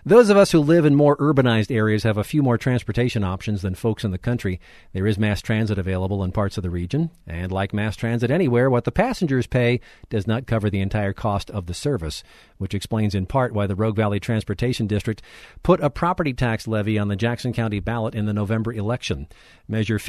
Those of us who live in more urbanized areas have a few more transportation options than folks in the country. There is mass transit available in parts of the region, and like mass transit anywhere, what the passengers pay does not cover the entire cost of the service, which explains in part why the Rogue Valley Transportation District put a property tax levy on the Jackson County ballot in the November election. Measure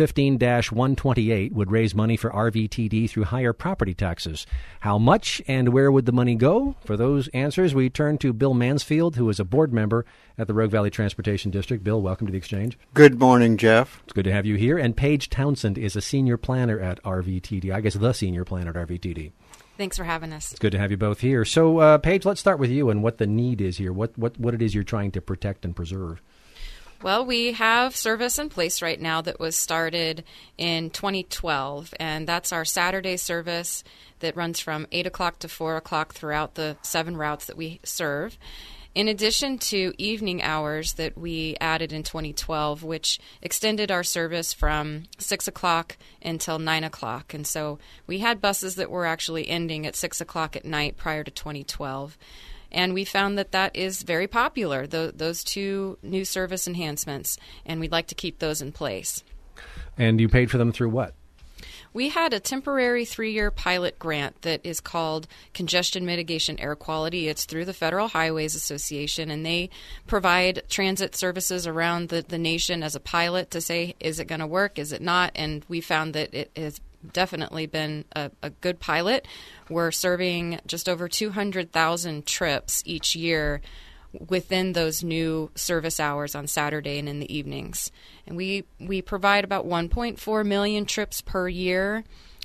15-128 would raise money for RVTD through higher property taxes. How much and where would the money go? For those answers, we turn to Bill Mansfield, who is a board member at the Rogue Valley Transportation District. Bill, welcome to the Exchange. Good morning, Jeff. It's good to have you here. And Paige Townsend is a senior planner at RVTD. I guess the senior planner at RVTD. Thanks for having us. It's good to have you both here. So, Paige, let's start with you and what the need is here. What it is you're trying to protect and preserve. Well, we have service in place right now that was started in 2012, and that's our Saturday service that runs from 8 o'clock to 4 o'clock throughout the 7 routes that we serve. In addition to evening hours that we added in 2012, which extended our service from 6 o'clock until 9 o'clock. And so we had buses that were actually ending at 6 o'clock at night prior to 2012. And we found that is very popular, those 2 new service enhancements, and we'd like to keep those in place. And you paid for them through what? We had a temporary 3-year pilot grant that is called Congestion Mitigation Air Quality. It's through the Federal Highways Association, and they provide transit services around the nation as a pilot to say, is it going to work, is it not? And we found that it has definitely been a good pilot. We're serving just over 200,000 trips each year within those new service hours on Saturday and in the evenings. And we provide about 1.4 million trips per year.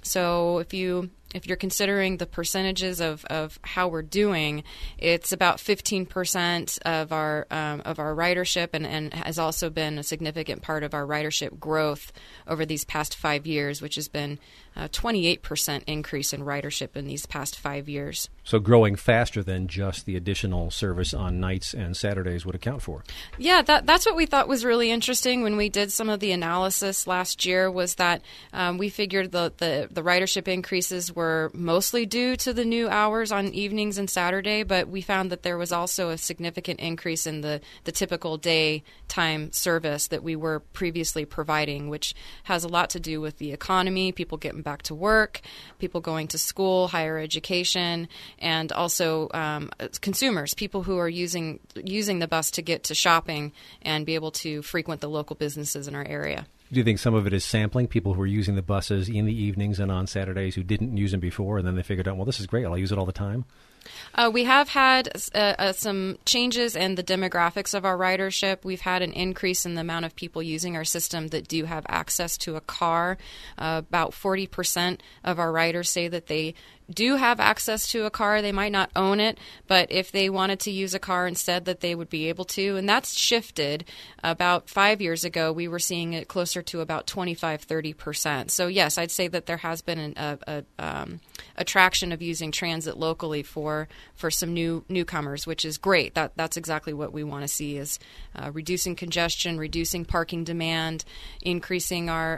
So if you're considering the percentages of how we're doing, it's about 15% of our ridership, and has also been a significant part of our ridership growth over these past 5 years, which has been a 28% increase in ridership in these past 5 years. So growing faster than just the additional service on nights and Saturdays would account for. Yeah, that's what we thought was really interesting when we did some of the analysis last year, was that we figured the ridership increases were mostly due to the new hours on evenings and Saturday, but we found that there was also a significant increase in the typical daytime service that we were previously providing, which has a lot to do with the economy, people getting back to work, people going to school, higher education, and also consumers, people who are using the bus to get to shopping and be able to frequent the local businesses in our area. Do you think some of it is sampling, people who are using the buses in the evenings and on Saturdays who didn't use them before, and then they figured out, well, this is great, I'll use it all the time? We have had some changes in the demographics of our ridership. We've had an increase in the amount of people using our system that do have access to a car. About 40% of our riders say that they do have access to a car. They might not own it, but if they wanted to use a car instead, that they would be able to. And that's shifted. About 5 years ago, we were seeing it closer to about 25-30%. So yes, I'd say that there has been an attraction of using transit locally for some newcomers, which is great. That's exactly what we want to see, is reducing congestion, reducing parking demand, increasing our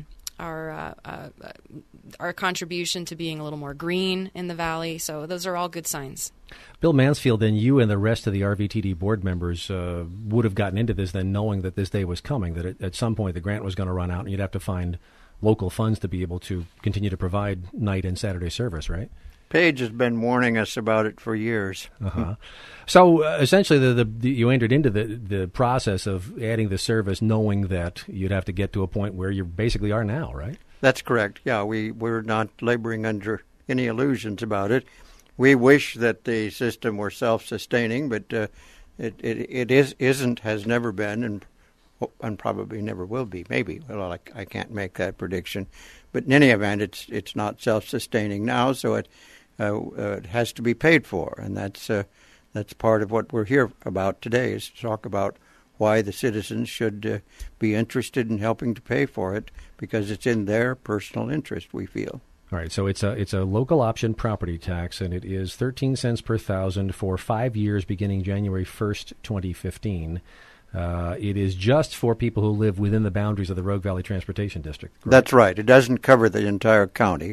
contribution to being a little more green in the valley. So those are all good signs. Bill Mansfield, then you and the rest of the RVTD board members would have gotten into this then knowing that this day was coming, that at some point the grant was going to run out and you'd have to find local funds to be able to continue to provide night and Saturday service, right? Paige has been warning us about it for years. Uh-huh. So essentially, you entered into the process of adding the service knowing that you'd have to get to a point where you basically are now, right? That's correct. Yeah, we're not laboring under any illusions about it. We wish that the system were self-sustaining, but it isn't, has never been, and probably never will be. Maybe. Well, I can't make that prediction. But in any event, it's not self-sustaining now, so it has to be paid for, and that's part of what we're here about today, is to talk about why the citizens should be interested in helping to pay for it, because it's in their personal interest, we feel. All right, so it's a local option property tax, and it is 13 cents per thousand for 5 years beginning January 1st, 2015. It is just for people who live within the boundaries of the Rogue Valley Transportation District. Correct? That's right. It doesn't cover the entire county.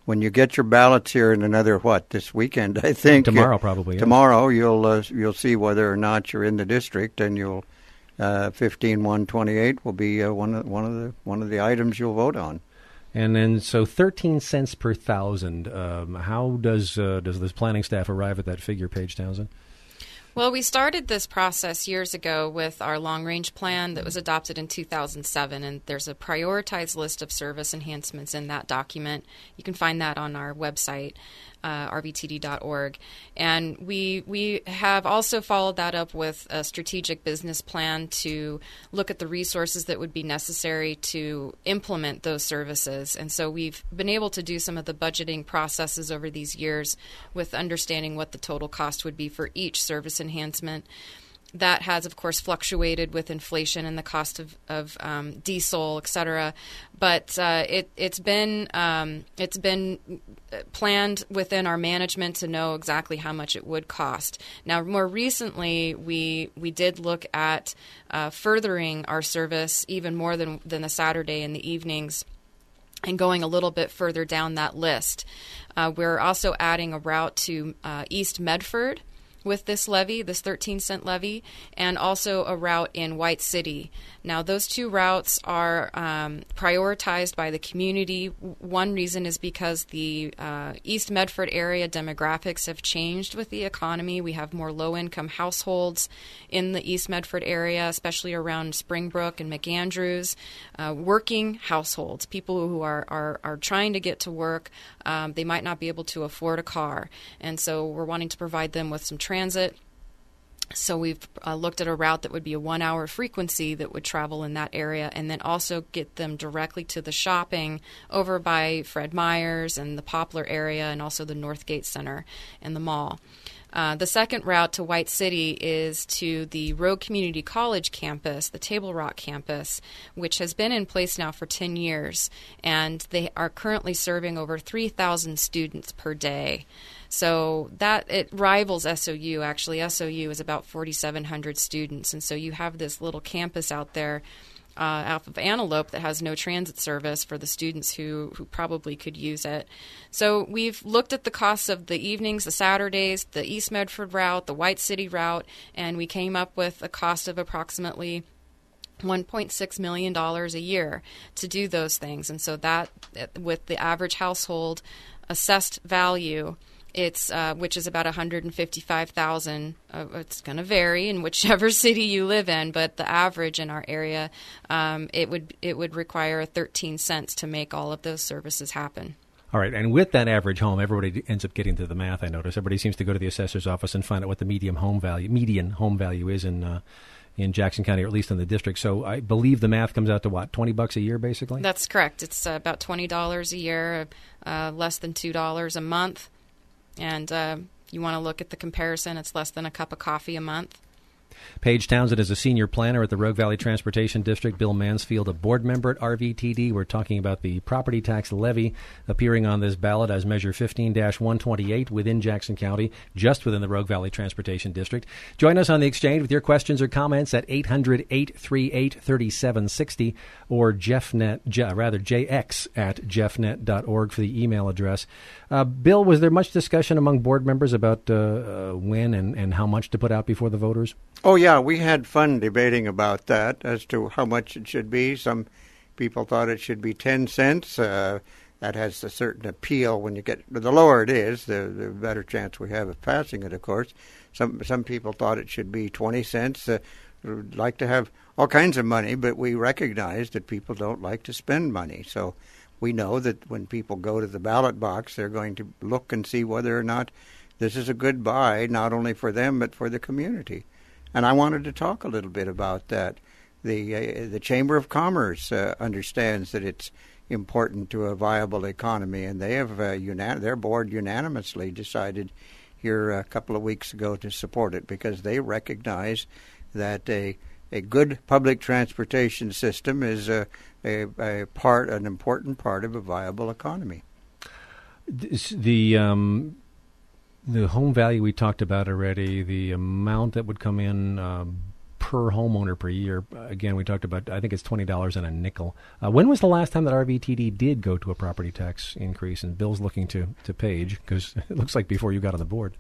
when you get your ballots here in another, this weekend, I think. Tomorrow, probably. Yeah. Tomorrow, you'll see whether or not you're in the district, and you'll 15-128 will be one of the items you'll vote on. And then, so 13 cents per thousand. How does this planning staff arrive at that figure, Paige Townsend? Well, we started this process years ago with our long-range plan that was adopted in 2007, and there's a prioritized list of service enhancements in that document. You can find that on our website, rvtd.org. And we have also followed that up with a strategic business plan to look at the resources that would be necessary to implement those services. And so we've been able to do some of the budgeting processes over these years with understanding what the total cost would be for each service enhancement. That has, of course, fluctuated with inflation and the cost of diesel, et cetera. But it's been planned within our management to know exactly how much it would cost. Now, more recently, we did look at furthering our service even more than the Saturday and the evenings, and going a little bit further down that list. We're also adding a route to East Medford with this levy, this 13-cent levy, and also a route in White City. Now, those two routes are prioritized by the community. One reason is because the East Medford area demographics have changed with the economy. We have more low-income households in the East Medford area, especially around Springbrook and McAndrews. Working households, people who are trying to get to work, they might not be able to afford a car. And so we're wanting to provide them with some transit. So we've looked at a route that would be a 1-hour frequency that would travel in that area, and then also get them directly to the shopping over by Fred Meyer's and the Poplar area, and also the Northgate Center and the mall. The second route to White City is to the Rogue Community College campus, the Table Rock campus, which has been in place now for 10 years, and they are currently serving over 3,000 students per day. So that it rivals SOU. Actually, SOU is about 4,700 students, and so you have this little campus out there off of Antelope that has no transit service for the students who probably could use it. So we've looked at the costs of the evenings, the Saturdays, the East Medford route, the White City route, and we came up with a cost of approximately $1.6 million a year to do those things. And so that, with the average household assessed value, it's which is about $155,000. It's going to vary in whichever city you live in, but the average in our area, it would require 13 cents to make all of those services happen. All right, and with that average home, everybody ends up getting to the math. I notice everybody seems to go to the assessor's office and find out what the median home value is in Jackson County, or at least in the district. So I believe the math comes out to what, $20 a year, basically? That's correct. It's about $20 a year, less than $2 a month. And you want to look at the comparison, it's less than a cup of coffee a month. Paige Townsend is a senior planner at the Rogue Valley Transportation District. Bill Mansfield, a board member at RVTD. We're talking about the property tax levy appearing on this ballot as Measure 15-128 within Jackson County, just within the Rogue Valley Transportation District. Join us on the exchange with your questions or comments at 800-838-3760 or jx@jeffnet.org for the email address. Bill, was there much discussion among board members about when and how much to put out before the voters? Oh, yeah, we had fun debating about that as to how much it should be. Some people thought it should be 10 cents. That has a certain appeal when you get – the lower it is, the better chance we have of passing it, of course. Some people thought it should be 20 cents. We'd like to have all kinds of money, but we recognize that people don't like to spend money. So we know that when people go to the ballot box, they're going to look and see whether or not this is a good buy, not only for them but for the community. And I wanted to talk a little bit about that. The Chamber of Commerce understands that it's important to a viable economy, and they have their board unanimously decided here a couple of weeks ago to support it because they recognize that a good public transportation system is an important part of a viable economy. The home value we talked about already, the amount that would come in per homeowner per year. Again, we talked about, I think it's $20 and a nickel. When was the last time that RVTD did go to a property tax increase? And Bill's looking to Paige, because it looks like before you got on the board.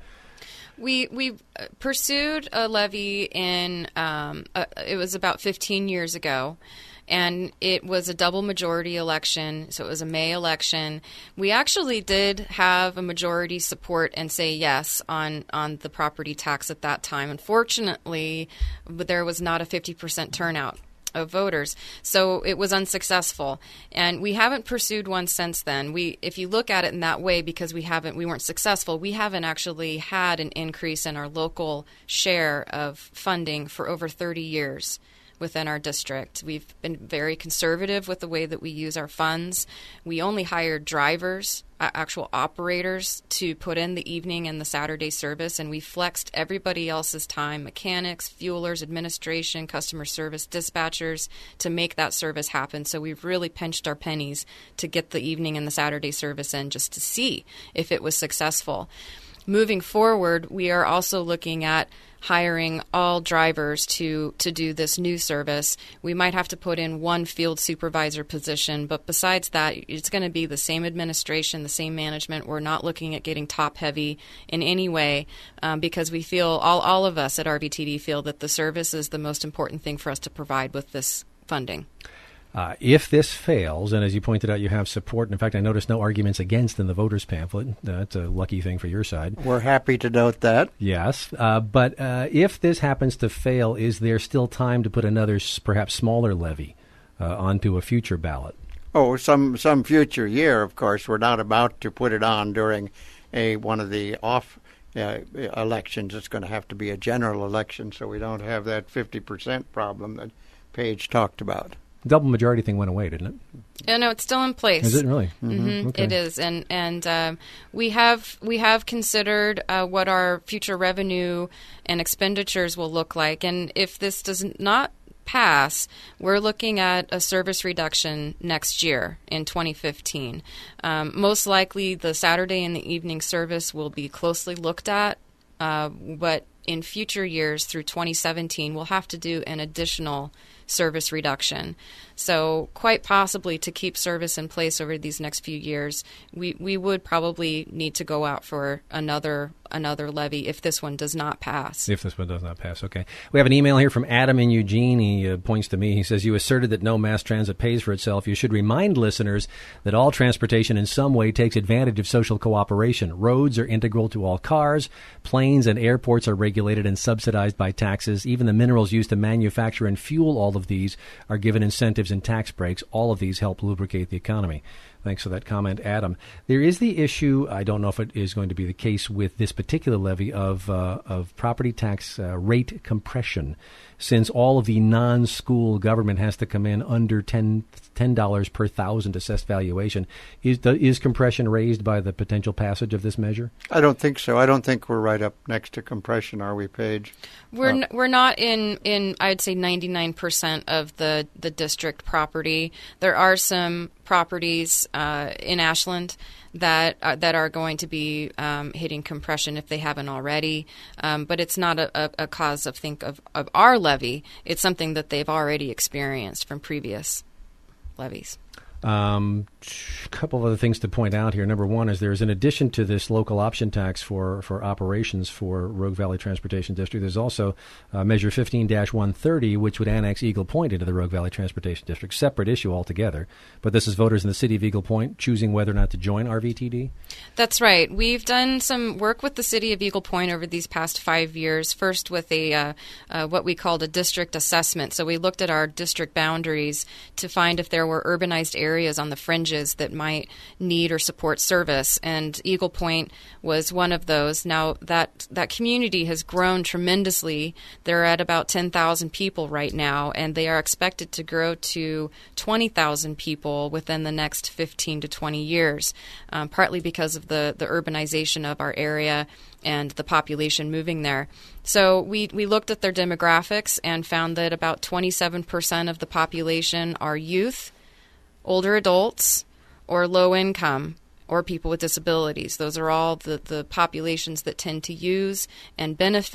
We pursued a levy in, it was about 15 years ago, and it was a double majority election, so it was a May election. We actually did have a majority support and say yes on the property tax at that time. Unfortunately, there was not a 50% turnout of voters, so it was unsuccessful, and we haven't pursued one since then. If you look at it in that way, because we weren't successful, we haven't actually had an increase in our local share of funding for over 30 years within our district. We've been very conservative with the way that we use our funds. We only hired drivers, actual operators, to put in the evening and the Saturday service, and we flexed everybody else's time, mechanics, fuelers, administration, customer service, dispatchers, to make that service happen. So we've really pinched our pennies to get the evening and the Saturday service in, just to see if it was successful. Moving forward, we are also looking at hiring all drivers to do this new service. We might have to put in one field supervisor position, but besides that, it's going to be the same administration, the same management. We're not looking at getting top-heavy in any way, because we feel, all of us at RVTD feel that the service is the most important thing for us to provide with this funding. If this fails, and as you pointed out, you have support. In fact, I noticed no arguments against in the voters' pamphlet. That's a lucky thing for your side. We're happy to note that. Yes. But if this happens to fail, is there still time to put another, perhaps smaller levy onto a future ballot? Oh, some future year, of course. We're not about to put it on during one of the off elections. It's going to have to be a general election, so we don't have that 50% problem that Paige talked about. Double majority thing went away, didn't it? No, it's still in place. Is it really? Mm-hmm. Okay. It is, and we have considered what our future revenue and expenditures will look like, and if this does not pass, we're looking at a service reduction next year in 2015. Most likely, the Saturday and the evening service will be closely looked at, but in future years through 2017, we'll have to do an additional service reduction. So quite possibly, to keep service in place over these next few years, we would probably need to go out for another levy if this one does not pass. If this one does not pass, okay. We have an email here from Adam in Eugene. He points to me. He says, you asserted that no mass transit pays for itself. You should remind listeners that all transportation in some way takes advantage of social cooperation. Roads are integral to all cars. Planes and airports are regulated and subsidized by taxes. Even the minerals used to manufacture and fuel all of these are given incentives and tax breaks. All of these help lubricate the economy. Thanks for that comment, Adam. There is the issue, I don't know if it is going to be the case with this particular levy, of property tax rate compression, since all of the non-school government has to come in under $10 per thousand assessed valuation. Is compression raised by the potential passage of this measure? I don't think so. I don't think we're right up next to compression, are we, Paige? We're not in I'd say 99% of the district property. There are some properties in Ashland that are going to be hitting compression if they haven't already, but it's not a cause of our levy. It's something that they've already experienced from previous levies. A couple of other things to point out here. Number one is there's, in addition to this local option tax for operations for Rogue Valley Transportation District, there's also Measure 15-130, which would annex Eagle Point into the Rogue Valley Transportation District. Separate issue altogether. But this is voters in the city of Eagle Point choosing whether or not to join RVTD? That's right. We've done some work with the city of Eagle Point over these past 5 years, first with what we called a district assessment. So we looked at our district boundaries to find if there were urbanized areas on the fringes that might need or support service, and Eagle Point was one of those. Now that community has grown tremendously. They're at about 10,000 people right now, and they are expected to grow to 20,000 people within the next 15 to 20 years, partly because of the urbanization of our area and the population moving there. So we looked at their demographics and found that about 27% of the population are youth, older adults, or low income, or people with disabilities. Those are all the populations that tend to use and benefit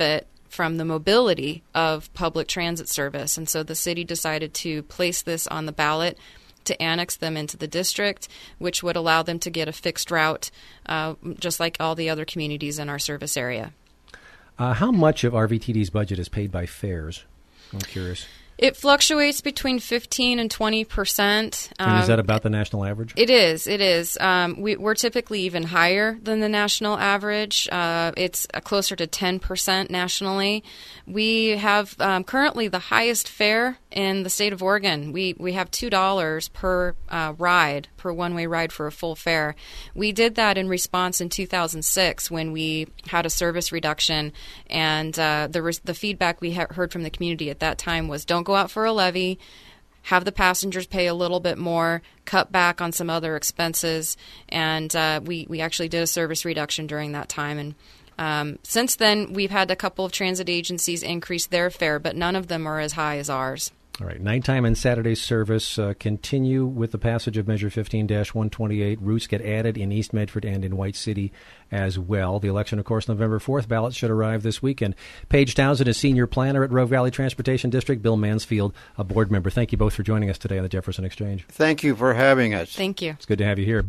from the mobility of public transit service. And so the city decided to place this on the ballot to annex them into the district, which would allow them to get a fixed route, just like all the other communities in our service area. How much of RVTD's budget is paid by fares? I'm curious. It fluctuates between 15 and 20%. And is that about the national average? It is. We're typically even higher than the national average. It's closer to 10% nationally. We have currently the highest fare in the state of Oregon. We have $2 per ride, per one-way ride for a full fare. We did that in response in 2006 when we had a service reduction, and the feedback we heard from the community at that time was, don't go out for a levy, have the passengers pay a little bit more, cut back on some other expenses, and we actually did a service reduction during that time. And since then, we've had a couple of transit agencies increase their fare, but none of them are as high as ours. All right. Nighttime and Saturday service continue with the passage of Measure 15-128. Routes get added in East Medford and in White City as well. The election, of course, November 4th. Ballots should arrive this weekend. Paige Townsend is Senior Planner at Rogue Valley Transportation District. Bill Mansfield, a board member. Thank you both for joining us today on the Jefferson Exchange. Thank you for having us. Thank you. It's good to have you here.